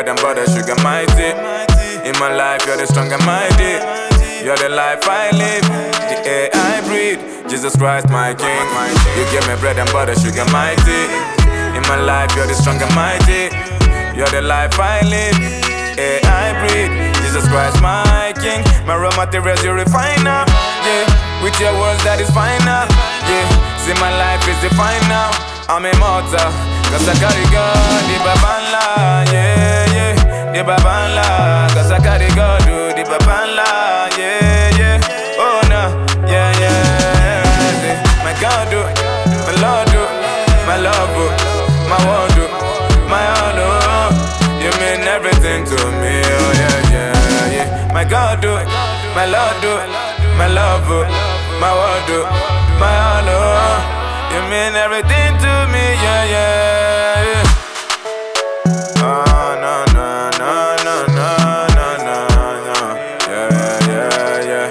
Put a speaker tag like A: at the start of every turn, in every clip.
A: bread and butter, sugar mighty. In my life, you're the strong and mighty. You're the life I live, the air I breathe. Jesus Christ, my King. You give me bread and butter, sugar mighty. In my life, you're the strong and mighty. You're the life I live, air I breathe. Jesus Christ, my King. My raw materials you refine now, yeah. With your words that is final, yeah. See my life is defined now. I'm immortal, cause I carry God, the Babanla, yeah, yeah. The Babanla, cause I carry God, the Babanla, yeah, yeah. Oh no, yeah, yeah. See, my God, my Lord, my love, my word, my honor. You mean everything to me, oh yeah, yeah, yeah. My God, my Lord, my love, my word, my honor. You mean everything to me, yeah, yeah, yeah. Oh, no, no, no, no, no, no, no, no. Yeah, yeah,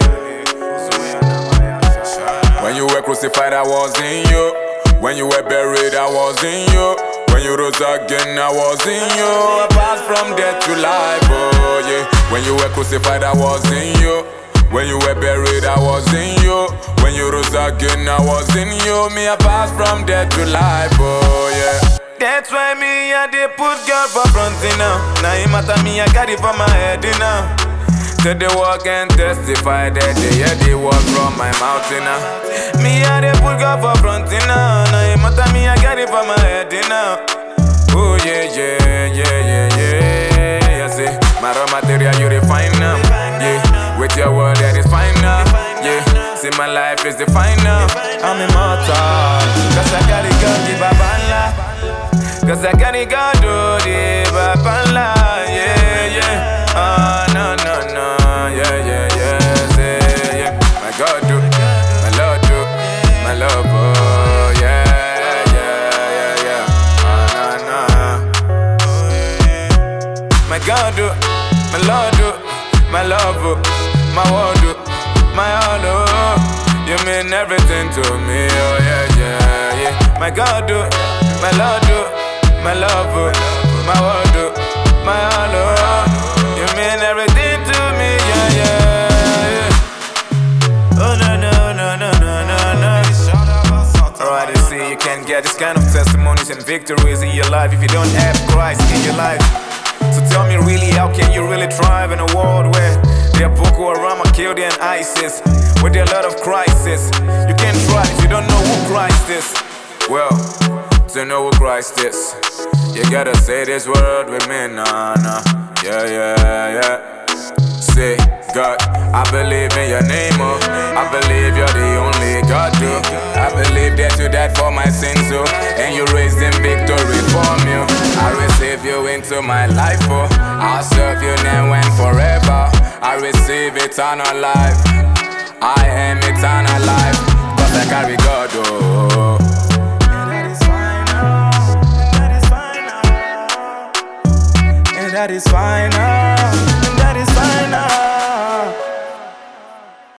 A: yeah. When you were crucified, I was in you. When you were buried, I was in you. When you rose again, I was in you. I passed from death to life, oh yeah. When you were crucified, I was in you. When you were buried, I was in you. When you rose again, I was in you. Me, I passed from death to life, oh yeah. That's why me, I they put God for front, you know. Now it matter me, I got it for my head, you know. Till they walk and testify that they hear the word from my mouth, you know. Me, I they put God for front, you know. Now it matter me, I got it for my head, you know. Oh yeah, yeah, yeah, yeah, yeah. I say, my raw material you refine now, yeah. With your word that is fine now, yeah. See my life is defined now. I'm immortal, cause I got it God, the Babanla. Cause I got it God, the Babanla, yeah, yeah. Oh, no, no, no, yeah, yeah, yeah, say, yeah. My God, my Lord, my love, oh, yeah, yeah, yeah, yeah. Oh, no, no. My God, my Lord, my love, my word, my honor. You mean everything to me, oh yeah, yeah, yeah. My God, my Lord, my love, my word, my honor. You mean everything to me, yeah, yeah, yeah. Oh no, no, no, no, no, no, no. Alright, I see you can't get this kind of testimonies and victories in your life if you don't have Christ in your life. So tell me really, how can you really thrive in a world where there are Boko Haram, Al-Qaeda and ISIS, where there are a lot of crises? You can't thrive if you don't know who Christ is. Well, to know who Christ is, you gotta say this word with me, nah, nah. Yeah, yeah, yeah. Say, God, I believe in your name, oh. I believe you're the only God, oh. I believe that you died for my sins, oh. And you raised in victory for me, oh. I receive you into my life, oh. I'll serve you now and forever. I receive eternal life. I am eternal life. Cause I carry God, oh. And that is fine now. And that is fine now.